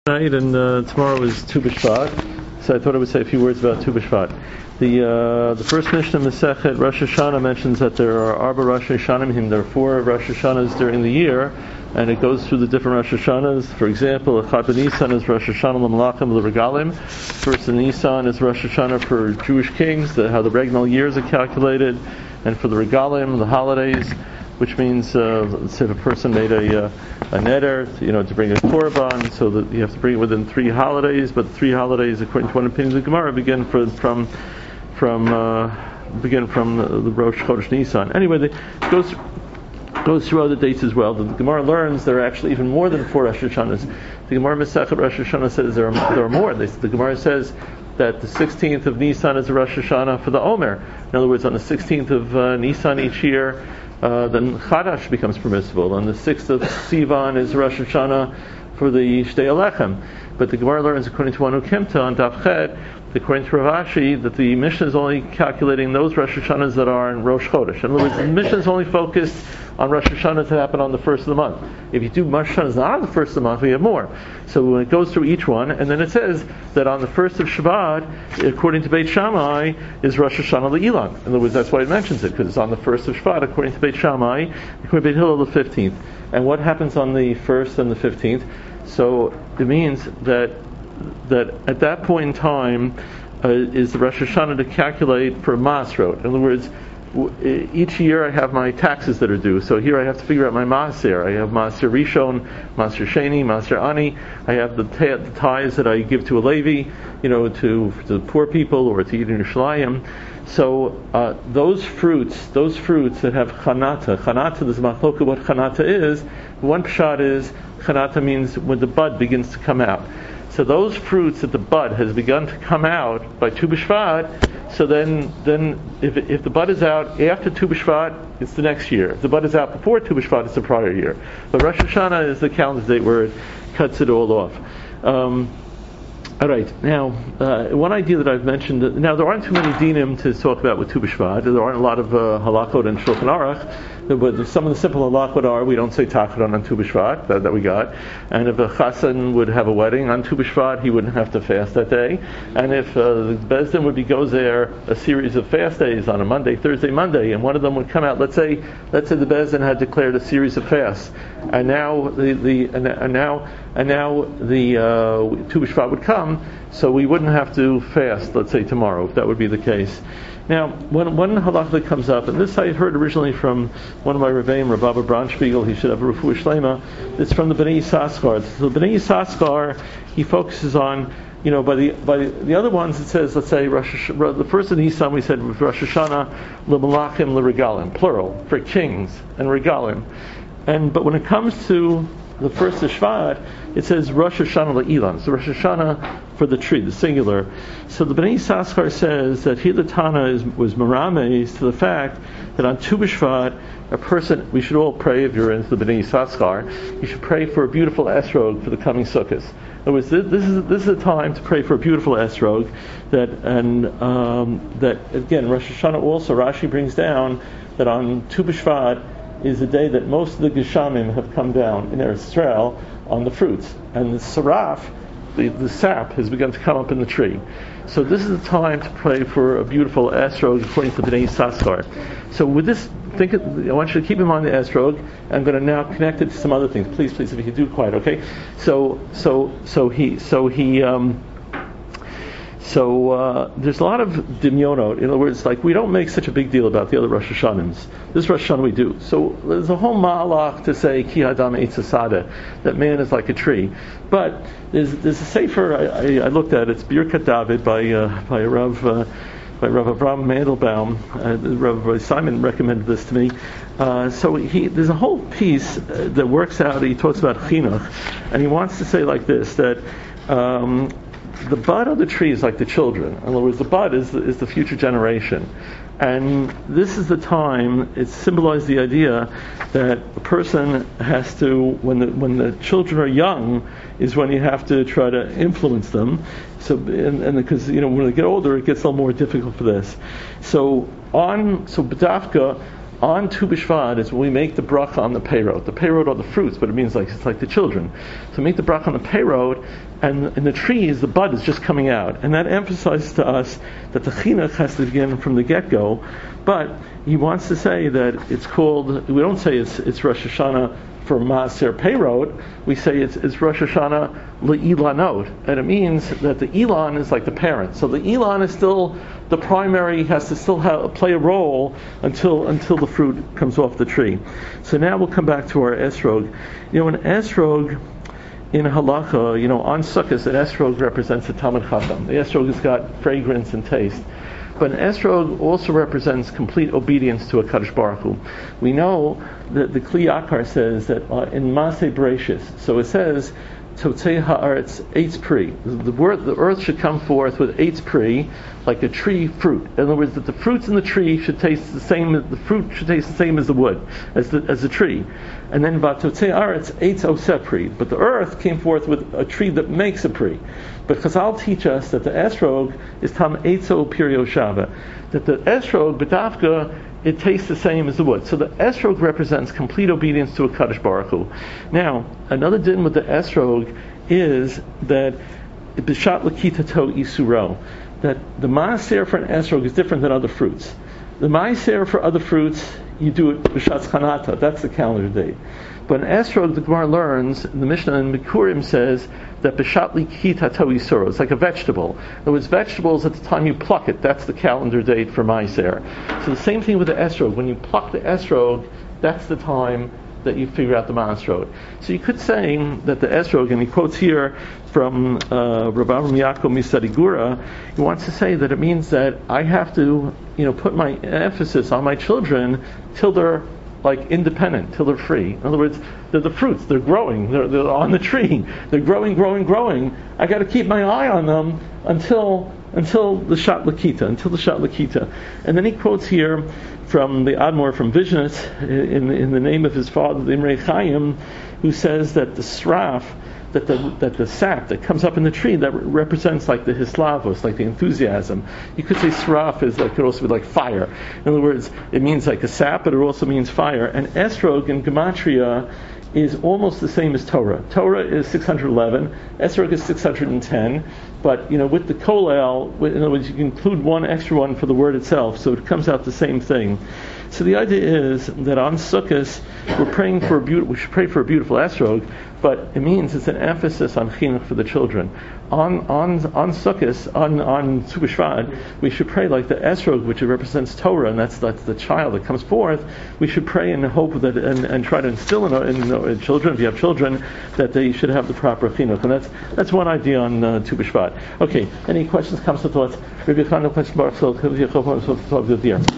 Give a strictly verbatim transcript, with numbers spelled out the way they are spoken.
Night and uh, tomorrow is Tu B'Shvat, so I thought I would say a few words about Tu B'Shvat. The uh, the first Mishnah Masechet Rosh Hashanah mentions that there are Arba Rosh Hashanah, there are four Rosh Hashanahs during the year, and it goes through the different Rosh Hashanahs. For example, Echad B'Nisan is Rosh Hashanah L'Malachim L'Regalim. First in Nisan is Rosh Hashanah for Jewish kings, the, how the regnal years are calculated, and for the Regalim, the holidays, which means, uh, let's say if a person made a, uh, a neder, you know, to bring a korban, so that you have to bring it within three holidays, but three holidays, according to one opinion of the Gemara, begin for, from from uh, begin from the, the Rosh Chodesh Nisan. Anyway, it goes goes through other dates as well. The, the Gemara learns there are actually even more than four Rosh Hashanahs. The Gemara Masechet Rosh Hashanah says there are there are more. They, the Gemara says that the sixteenth of Nisan is a Rosh Hashanah for the Omer. In other words, on the sixteenth of uh, Nisan each year, Uh, then Chadash becomes permissible. On the sixth of Sivan is Rosh Hashanah for the Shtei Alechem. But the Gemara learns, according to Anu Kimta on Daf Chet, according to Rav Ashi, that the Mishnah is only calculating those Rosh Hashanahs that are in Rosh Chodesh. In other words, the Mishnah is only focused on Rosh Hashanah to happen on the first of the month. If you do Rosh Hashanahs not on the first of the month, we have more. So when it goes through each one, and then it says that on the first of Shabbat, according to Beit Shammai, is Rosh Hashanah Le'ilan. In other words, that's why it mentions it, because it's on the first of Shabbat, according to Beit Shammai, according to Beit Hillel, the fifteenth. And what happens on the first and the fifteenth? So it means that that at that point in time uh, is the Rosh Hashanah to calculate for Masrot. In other words, w- each year I have my taxes that are due. So here I have to figure out my Maser. I have Maser Rishon, Maser Sheni, Maser Ani. I have the, t- the tithes that I give to a Levi, you know, to, to the poor people or to Yidin Yerushalayim. So uh, those fruits, those fruits that have chanata, chanata, there's machloka what chanata is. One pshat is chanata means when the bud begins to come out. So those fruits that the bud has begun to come out by Tu B'Shvat, so then, then if if the bud is out after Tu B'Shvat, it's the next year. If the bud is out before Tu B'Shvat, it's the prior year. But Rosh Hashanah is the calendar date where it cuts it all off. Um, All right. Now, uh, one idea that I've mentioned. Now, there aren't too many dinim to talk about with Tu B'Shvat. There aren't a lot of uh, halachot and shulchan aruch. But some of the simple halachot are we don't say tachadon on Tu B'Shvat that, that we got. And if a chassan would have a wedding on Tu B'Shvat, he wouldn't have to fast that day. And if uh, the Beis Din would be goes there a series of fast days on a Monday, Thursday, Monday, and one of them would come out. Let's say, let's say the Beis Din had declared a series of fasts, and now the the and, and now and now the uh, Tu B'Shvat would come. So we wouldn't have to fast, let's say tomorrow, if that would be the case. Now, one, one halach that comes up, and this I heard originally from one of my Rebbeim, Rav Abba Braunspiegel, he should have a refuah shlema, it's from the Bnei Yissaschar. So the Bnei Yissaschar, he focuses on, you know, by the by the, the other ones it says, let's say, Rosh, the first in Nisan we said was Rosh Hashanah, L'Malachim, L'Regalim, plural, for kings and Regalim. And, but when it comes to the first of Shvat, it says Rosh Hashanah Le'ilan. So Rosh Hashanah for the tree, the singular. So the Bnei Yissaschar says that here the Tana is, was merames to the fact that on Tu B'Shvat, a person, we should all pray, if you're into the Bnei Yissaschar, you should pray for a beautiful esrog for the coming Sukkot. In other words, this is this is a time to pray for a beautiful esrog. That and um, that again, Rosh Hashanah also Rashi brings down that on Tu B'Shvat is the day that most of the Geshamim have come down in Eretz Yisrael on the fruits, and the saraf, the, the sap, has begun to come up in the tree. So this is the time to pray for a beautiful esrog according to the Bnei Yissaschar. So with this, think I want you to keep in mind the esrog. I'm going to now connect it to some other things. Please, please, if you could do quiet, okay? So, so, so he, so he. Um, So uh, there's a lot of dimyonot. In other words, like we don't make such a big deal about the other Rosh Hashanahs. This Rosh Hashanah we do. So there's a whole ma'alach to say ki hadam eitz hasada, that man is like a tree. But there's there's a sefer I, I, I looked at. It's Birkat David by uh, by Rav uh, by Rav Avraham Mandelbaum. Uh, Rav Simon recommended this to me. Uh, so he there's a whole piece uh, that works out. He talks about chinuch, and he wants to say like this that. Um, The bud of the tree is like the children. In other words, the bud is the, is the future generation. And this is the time, it symbolizes the idea that a person has to, when the when the children are young, is when you have to try to influence them. So, and, and because, you know, when they get older, it gets a little more difficult for this. So, on, so B'dafka, on Tu B'Shvat is when we make the bracha on the peyrot. The peyrot are the fruits, but it means like it's like the children. So make the bracha on the peyrot, and in the trees, the bud is just coming out. And that emphasizes to us that the chinuch has to begin from the get-go. But he wants to say that it's called, we don't say it's, it's Rosh Hashanah for Maaser Peyrot, we say it's, it's Rosh Hashanah Le'ilanot, and it means that the Elon is like the parent. So the Elon is still the primary, has to still have, play a role until until the fruit comes off the tree. So now we'll come back to our esrog. You know, an esrog in halacha, you know, on Sukkot, an esrog represents a Talmid Chacham. The esrog has got fragrance and taste. But an esrog also represents complete obedience to a Kadosh Baruch Hu. We know that the Kli Yakar says that uh, in Maseh Bereshis, so it says, Totzei ha'aretz eitz pri. The word, the earth should come forth with eitz pri, like a tree fruit. In other words, that the fruits in the tree should taste the same. The fruit should taste the same as the wood, as the as the tree. And then vatotzei ha'aretz eitz oseh pri. But the earth came forth with a tree that makes a pri. But Chazal teach us that the esrog is tam eitzo pirio shava. That the esrog b'dafka, it tastes the same as the wood. So the esrog represents complete obedience to a Kadosh Baruch Hu. Now, another din with the esrog is that b'shat l'kitato isuro, that the maaser for an esrog is different than other fruits. The maaser for other fruits, you do it b'shat chanata, that's the calendar date. But an esrog, the Gemara learns, the Mishnah in Mikurim says that b'shat l'kitato isuro, it's like a vegetable. In other words, vegetables at the time you pluck it, that's the calendar date for maaser. So the same thing with the esrog. When you pluck the esrog, that's the time that you figure out the maaserot. So you could say that the esrog, and he quotes here from uh, Rav Avram Yaakov Misadigura, he wants to say that it means that I have to, you know, put my emphasis on my children till they're like independent, till they're free. In other words, they're the fruits, they're growing, they're, they're on the tree, they're growing, growing, growing. I got to keep my eye on them until until the Shat Lakita, until the Shat Lakita. And then he quotes here from the Admor from Vizhnitz, in, in the name of his father, the Imrei Chaim, who says that the sraf, that the that the sap that comes up in the tree, that represents like the hislavos, like the enthusiasm. You could say sraf is like, could also be like fire. In other words, it means like a sap, but it also means fire. And esrog in gematria is almost the same as Torah. Torah is six hundred eleven, esrog is six hundred ten. But you know, with the kolel, in other words, you can include one extra one for the word itself, so it comes out the same thing. So the idea is that on Sukkot we're praying for a beautiful. We should pray for a beautiful esrog, but it means it's an emphasis on chinuch for the children. On on on Sukkot, on on Tu B'Shvat, we should pray like the esrog, which represents Torah, and that's that's the child that comes forth. We should pray and hope that and, and try to instill in, in, in children, if you have children, that they should have the proper chinuch, and that's that's one idea on uh, Tu B'Shvat. Okay, any questions, comments, or thoughts? Rabbi Yochanan, question mark. So, could you help us talk to the dear?